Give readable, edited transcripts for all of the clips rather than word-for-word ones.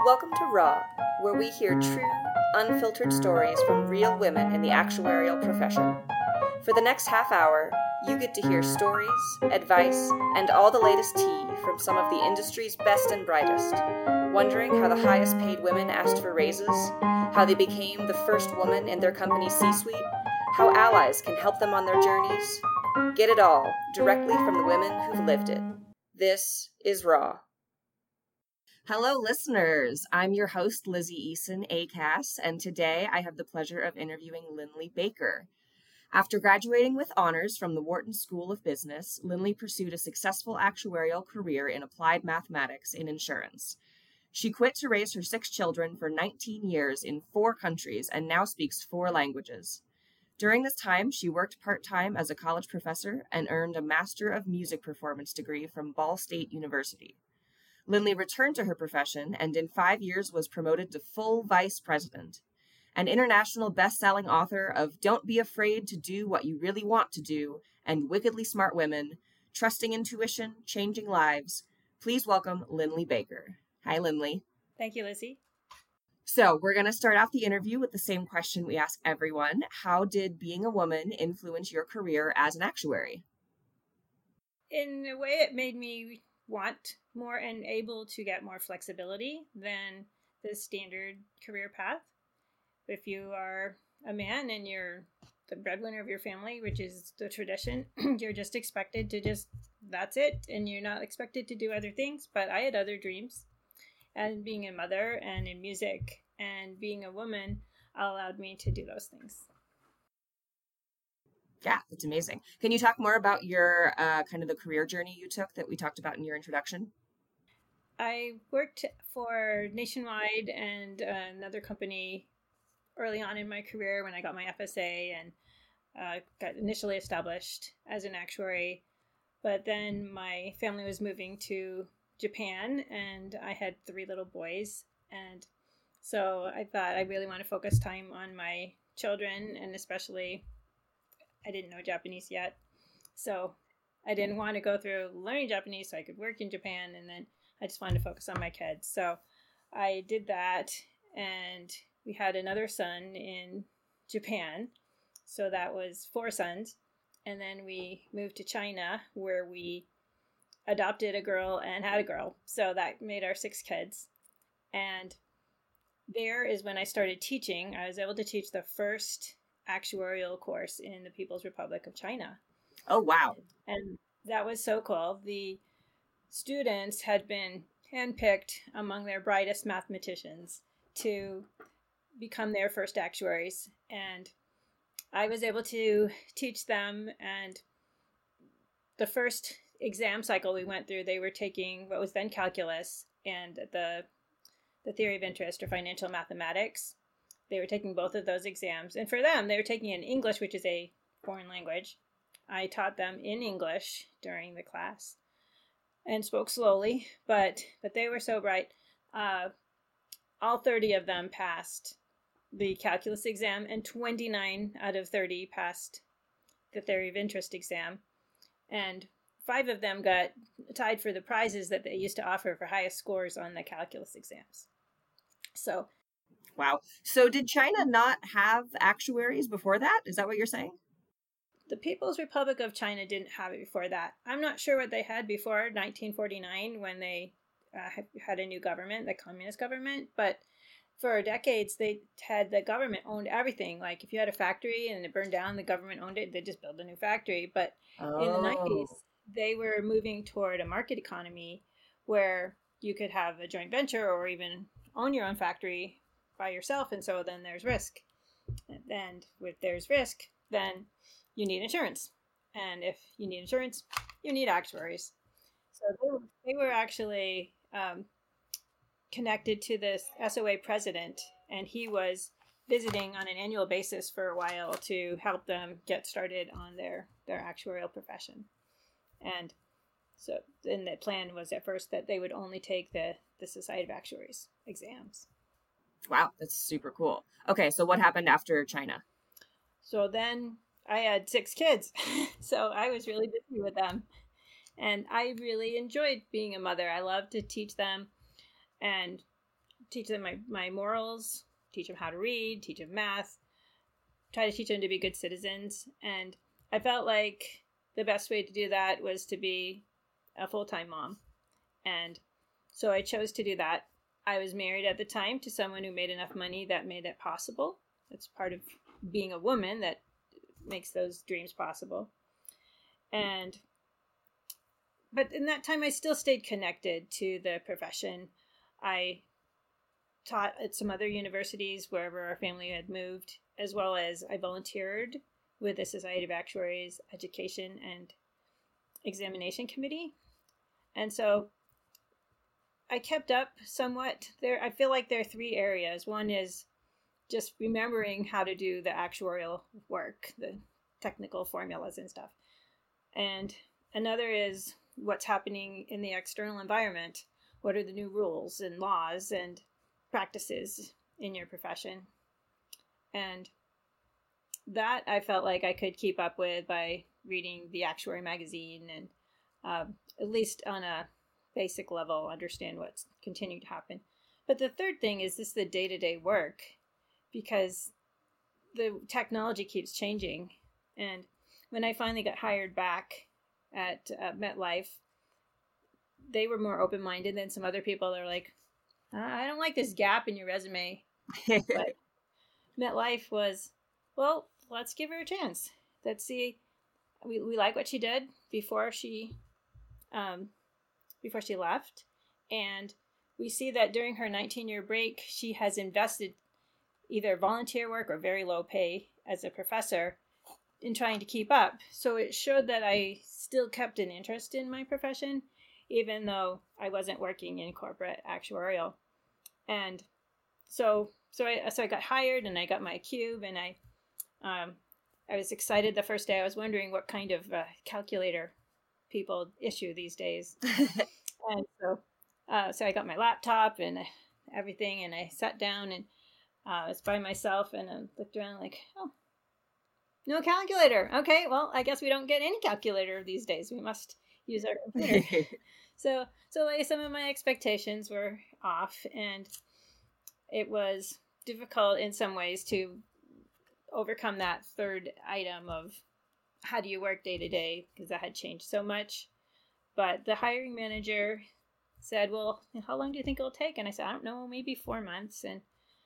Welcome to Raw, where we hear true, unfiltered stories from real women in the actuarial profession. For the next half hour, you get to hear stories, advice, and all the latest tea from some of the industry's best and brightest. Wondering how the highest paid women asked for raises, how they became the first woman in their company's C-suite, how allies can help them on their journeys. Get it all directly from the women who've lived it. This is Raw. Hello, listeners. I'm your host, Lizzie Eason, ACAS, and today I have the pleasure of interviewing Lindley Baker. After graduating with honors from the Wharton School of Business, Lindley pursued a successful actuarial career in applied mathematics in insurance. She quit to raise her 6 children for 19 years in 4 countries and now speaks 4 languages. During this time, she worked part-time as a college professor and earned a Master of Music Performance degree from Ball State University. Lindley returned to her profession and in 5 years was promoted to full vice president. An international best-selling author of Don't Be Afraid to Do What You Really Want to Do and Wickedly Smart Women, Trusting Intuition, Changing Lives, please welcome Lindley Baker. Hi, Lindley. Thank you, Lizzie. So we're going to start off the interview with the same question we ask everyone. How did being a woman influence your career as an actuary? In a way, it made me want more and able to get more flexibility than the standard career path. If you are a man and you're the breadwinner of your family, which is the tradition, you're just expected to that's it. And you're not expected to do other things. But I had other dreams. And being a mother and in music and being a woman allowed me to do those things. Yeah, that's amazing. Can you talk more about your kind of the career journey you took that we talked about in your introduction? I worked for Nationwide and another company early on in my career when I got my FSA and got initially established as an actuary. But then my family was moving to Japan and I had 3 little boys. And so I thought I really want to focus time on my children, and especially I didn't know Japanese yet. So I didn't want to go through learning Japanese so I could work in Japan, and then I just wanted to focus on my kids. So I did that, and we had another son in Japan. So that was 4 sons. And then we moved to China where we adopted a girl and had a girl. So that made our 6 kids. And there is when I started teaching. I was able to teach the first actuarial course in the People's Republic of China. Oh, wow. And that was so cool. The students had been handpicked among their brightest mathematicians to become their first actuaries. And I was able to teach them. And the first exam cycle we went through, they were taking what was then calculus and the theory of interest or financial mathematics. They were taking both of those exams. And for them, they were taking in English, which is a foreign language. I taught them in English during the class and spoke slowly, but they were so bright. All 30 of them passed the calculus exam, and 29 out of 30 passed the theory of interest exam. And 5 of them got tied for the prizes that they used to offer for highest scores on the calculus exams. So, wow. So did China not have actuaries before that? Is that what you're saying? The People's Republic of China didn't have it before that. I'm not sure what they had before 1949 when they had a new government, the communist government. But for decades, they had the government owned everything. Like if you had a factory and it burned down, the government owned it. They just built a new factory. But in the 90s, they were moving toward a market economy where you could have a joint venture or even own your own factory by yourself. And so then there's risk. And if there's risk, then you need insurance. And if you need insurance, you need actuaries. So they were actually connected to this SOA president, and he was visiting on an annual basis for a while to help them get started on their actuarial profession. And so then the plan was at first that they would only take the Society of Actuaries exams. Wow, that's super cool. Okay, so what happened after China? So then I had 6 kids, so I was really busy with them. And I really enjoyed being a mother. I loved to teach them. And teach them my morals, teach them how to read, teach them math, try to teach them to be good citizens. And I felt like the best way to do that was to be a full-time mom. And so I chose to do that. I was married at the time to someone who made enough money that made it possible. That's part of being a woman that makes those dreams possible. But in that time, I still stayed connected to the profession. I taught at some other universities wherever our family had moved, as well as I volunteered with the Society of Actuaries Education and Examination Committee. And so I kept up somewhat there. I feel like there are three areas. One is just remembering how to do the actuarial work, the technical formulas and stuff. And another is what's happening in the external environment. What are the new rules and laws and practices in your profession? And that I felt like I could keep up with by reading the Actuary magazine and at least on a basic level understand what's continuing to happen. But the third thing is this the day-to-day work, because the technology keeps changing. And when I finally got hired back at MetLife, they were more open-minded than some other people. They're like, I don't like this gap in your resume. But MetLife was, well, let's give her a chance. Let's see. We like what she did before she left. And we see that during her 19-year break, she has invested either volunteer work or very low pay as a professor in trying to keep up. So it showed that I still kept an interest in my profession, even though I wasn't working in corporate actuarial. And so I got hired and I got my cube, and I was excited the first day. I was wondering what kind of calculator people issue these days. And so I got my laptop and everything, and I sat down and I was by myself, and I looked around like, oh, no calculator. Okay, well, I guess we don't get any calculator these days. We must use our computer. So like some of my expectations were off, and it was difficult in some ways to overcome that third item of how do you work day to day, because that had changed so much. But the hiring manager said, well, how long do you think it'll take? And I said, I don't know, maybe 4 months. And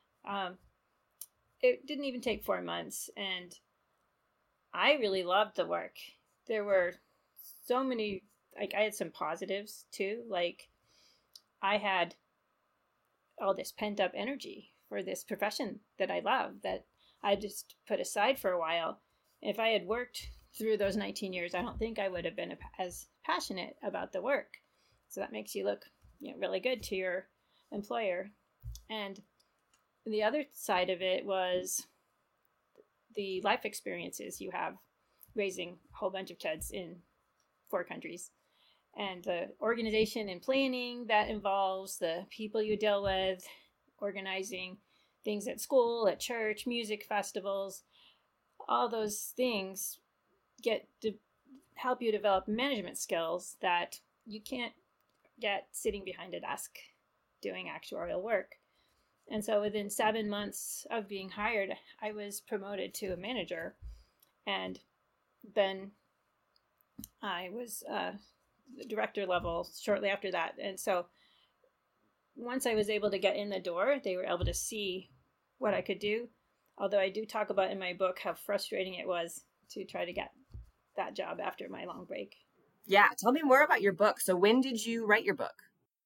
it didn't even take 4 months. And I really loved the work. There were so many, like I had some positives too. Like I had all this pent up energy for this profession that I love, that I just put aside for a while. If I had worked through those 19 years, I don't think I would have been as passionate about the work. So that makes you look really good to your employer. And the other side of it was the life experiences you have raising a whole bunch of kids in 4 countries, and the organization and planning that involves, the people you deal with, organizing things at school, at church, music festivals, all those things get to help you develop management skills that you can't get sitting behind a desk doing actuarial work. And so within 7 months of being hired, I was promoted to a manager. And then I was the director level shortly after that. And so once I was able to get in the door, they were able to see what I could do. Although I do talk about in my book how frustrating it was to try to get that job after my long break. Yeah, tell me more about your book. So when did you write your book?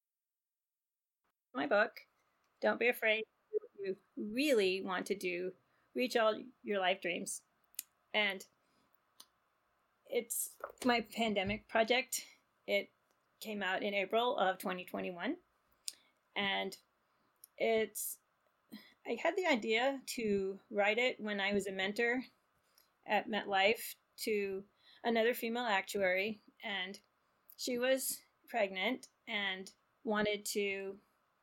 My book, Don't Be Afraid. You really want to do, reach all your life dreams. And it's my pandemic project. It came out in April of 2021. And I had the idea to write it when I was a mentor at MetLife to another female actuary, and she was pregnant and wanted to,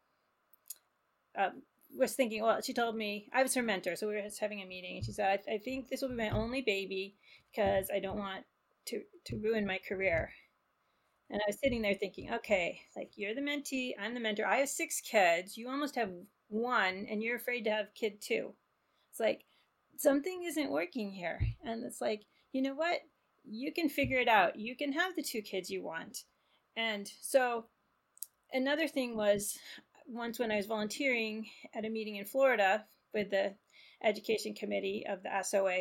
was thinking, well, she told me, I was her mentor, so we were just having a meeting, and she said, I think this will be my only baby because I don't want to ruin my career. And I was sitting there thinking, okay, like you're the mentee, I'm the mentor. I have 6 kids. You almost have one, and you're afraid to have kid 2. It's like something isn't working here. And it's like, you know what? You can figure it out. You can have the 2 kids you want. And so another thing was once when I was volunteering at a meeting in Florida with the education committee of the SOA,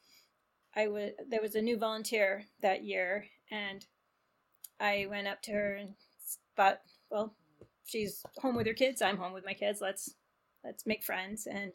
there was a new volunteer that year, and I went up to her and thought, well, she's home with her kids, I'm home with my kids. Let's make friends. And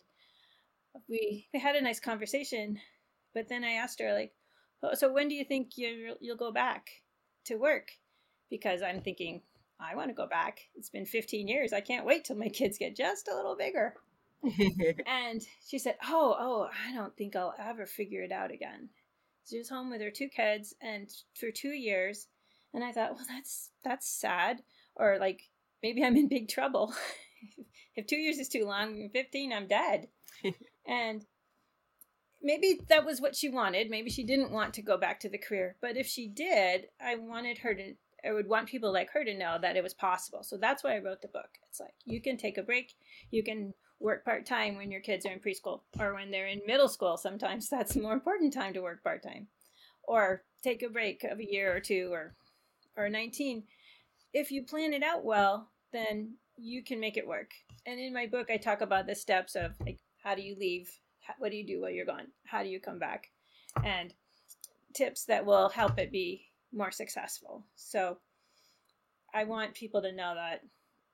we had a nice conversation. But then I asked her, like, oh, so when do you think you'll go back to work? Because I'm thinking, I want to go back. It's been 15 years. I can't wait till my kids get just a little bigger. And she said, oh, I don't think I'll ever figure it out again. She was home with her 2 kids and for 2 years. And I thought, well, that's sad. Or like, maybe I'm in big trouble. If 2 years is too long, 15, I'm dead. And maybe that was what she wanted. Maybe she didn't want to go back to the career. But if she did, I would want people like her to know that it was possible. So that's why I wrote the book. It's like, you can take a break. You can work part-time when your kids are in preschool or when they're in middle school. Sometimes that's a more important time to work part-time, or take a break of a year or 2 or 19. If you plan it out well, then you can make it work. And in my book, I talk about the steps of like, how do you leave? What do you do while you're gone? How do you come back? And tips that will help it be more successful. So I want people to know that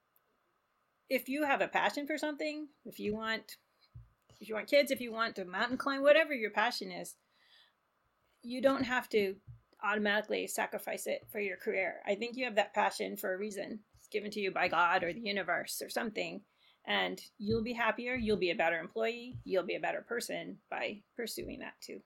if you have a passion for something, if you want kids, if you want to mountain climb, whatever your passion is, you don't have to automatically sacrifice it for your career. I think you have that passion for a reason. It's given to you by God or the universe or something. And you'll be happier. You'll be a better employee. You'll be a better person by pursuing that too.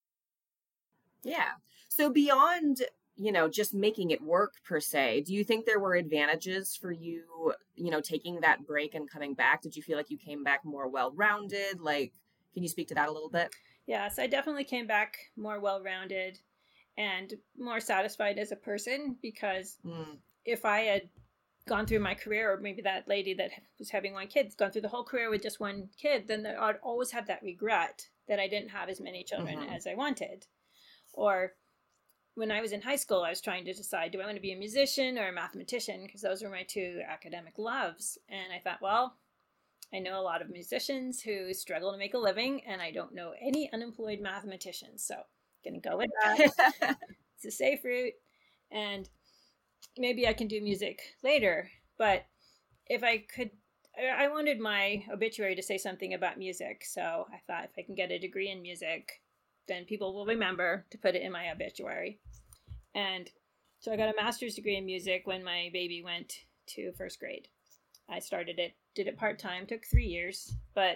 Yeah. So beyond, just making it work per se, do you think there were advantages for you, taking that break and coming back? Did you feel like you came back more well-rounded? Like, can you speak to that a little bit? Yes, I definitely came back more well-rounded and more satisfied as a person, because if I had gone through my career, or maybe that lady that was having 1 kid, gone through the whole career with just 1 kid, then I'd always have that regret that I didn't have as many children as I wanted. Or when I was in high school, I was trying to decide, do I want to be a musician or a mathematician? Because those were my 2 academic loves. And I thought, well, I know a lot of musicians who struggle to make a living, and I don't know any unemployed mathematicians. So I'm going to go with that. It's a safe route. And maybe I can do music later. But if I could, I wanted my obituary to say something about music. So I thought, if I can get a degree in music, then people will remember to put it in my obituary. And so I got a master's degree in music when my baby went to 1st grade. I started it, did it part-time, took 3 years,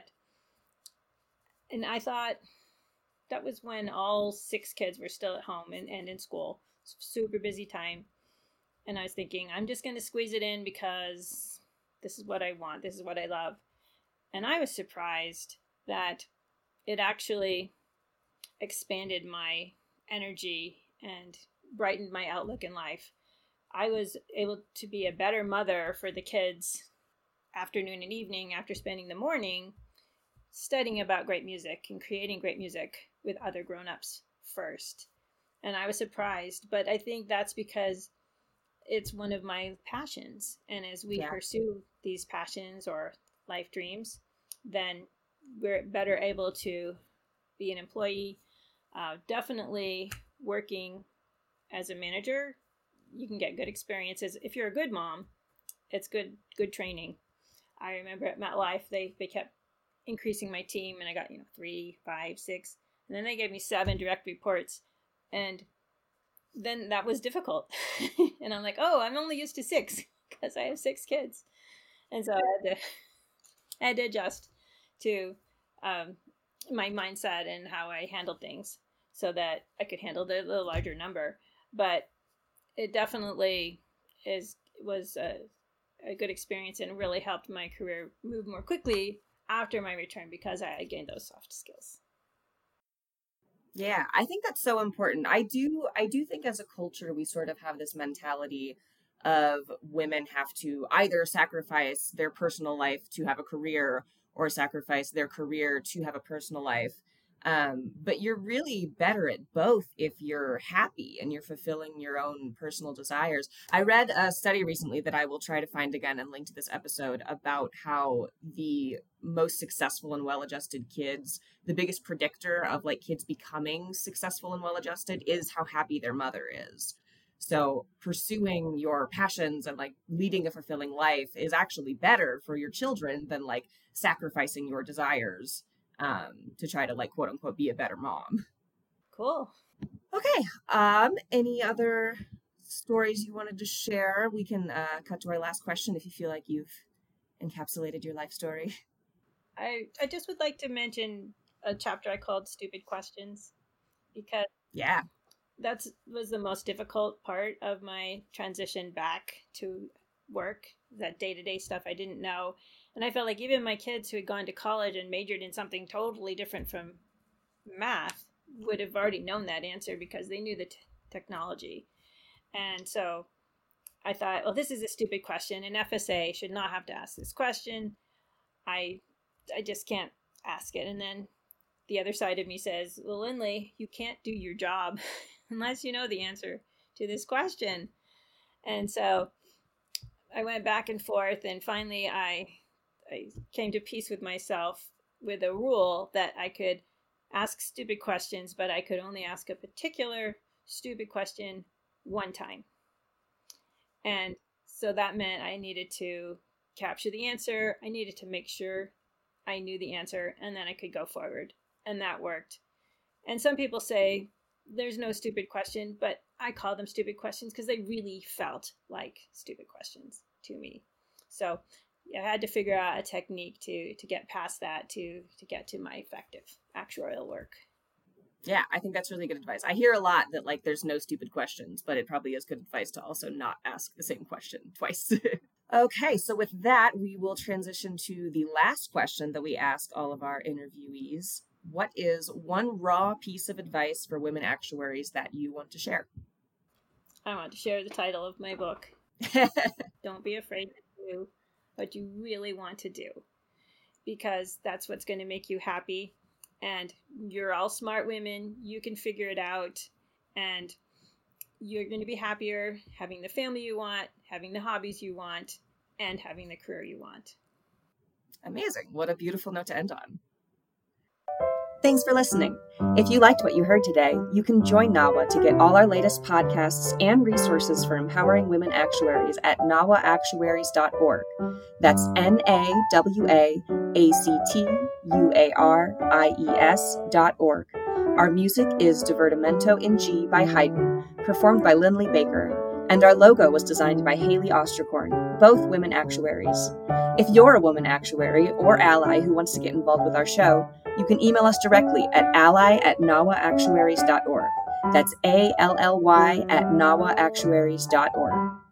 and I thought that was when all 6 kids were still at home and in school. Super busy time. And I was thinking, I'm just going to squeeze it in because this is what I want. This is what I love. And I was surprised that it actually expanded my energy and brightened my outlook in life. I was able to be a better mother for the kids afternoon and evening after spending the morning studying about great music and creating great music with other grown-ups first. And I was surprised, but I think that's because it's one of my passions. And as we pursue these passions or life dreams, then we're better able to be an employee. Definitely working as a manager, you can get good experiences. If you're a good mom, it's good training. I remember at MetLife, they kept increasing my team, and I got 3, 5, 6, and then they gave me 7 direct reports, and then that was difficult. And I'm like, oh, I'm only used to 6 because I have 6 kids, and so I had to adjust to my mindset and how I handled things so that I could handle the larger number. But it definitely was a good experience and really helped my career move more quickly after my return because I gained those soft skills. Yeah, I think that's so important. I do think as a culture we sort of have this mentality of women have to either sacrifice their personal life to have a career or sacrifice their career to have a personal life. But you're really better at both if you're happy and you're fulfilling your own personal desires. I read a study recently that I will try to find again and link to this episode about how the most successful and well-adjusted kids, the biggest predictor of like kids becoming successful and well-adjusted is how happy their mother is. So pursuing your passions and like leading a fulfilling life is actually better for your children than like sacrificing your desires to try to like quote unquote be a better mom. Cool. Okay. Any other stories you wanted to share? We can cut to our last question if you feel like you've encapsulated your life story. I just would like to mention a chapter I called Stupid Questions, because Yeah. that was the most difficult part of my transition back to work, that day-to-day stuff I didn't know. And I felt like even my kids who had gone to college and majored in something totally different from math would have already known that answer because they knew the technology. And so I thought, well, this is a stupid question. An FSA should not have to ask this question. I just can't ask it. And then the other side of me says, well, Lindley, you can't do your job unless you know the answer to this question. And so I went back and forth, and finally I came to peace with myself with a rule that I could ask stupid questions, but I could only ask a particular stupid question one time. And so that meant I needed to capture the answer. I needed to make sure I knew the answer, and then I could go forward. And that worked. And some people say there's no stupid question, but I call them stupid questions because they really felt like stupid questions to me. So I had to figure out a technique to get past that, to get to my effective actuarial work. Yeah, I think that's really good advice. I hear a lot that like there's no stupid questions, but it probably is good advice to also not ask the same question twice. Okay, so with that, we will transition to the last question that we ask all of our interviewees. What is one raw piece of advice for women actuaries that you want to share? I want to share the title of my book. Don't be afraid to do what you really want to do, because that's what's going to make you happy. And you're all smart women. You can figure it out. And you're going to be happier having the family you want, having the hobbies you want, and having the career you want. Amazing. What a beautiful note to end on. Thanks for listening. If you liked what you heard today, you can join NAWA to get all our latest podcasts and resources for empowering women actuaries at nawaactuaries.org. That's NAWAACTUARIES.org. Our music is Divertimento in G by Haydn, performed by Lindley Baker, and our logo was designed by Haley Osterkorn, both women actuaries. If you're a woman actuary or ally who wants to get involved with our show, you can email us directly at ally@nawaactuaries.org. That's ALLY@nawaactuaries.org.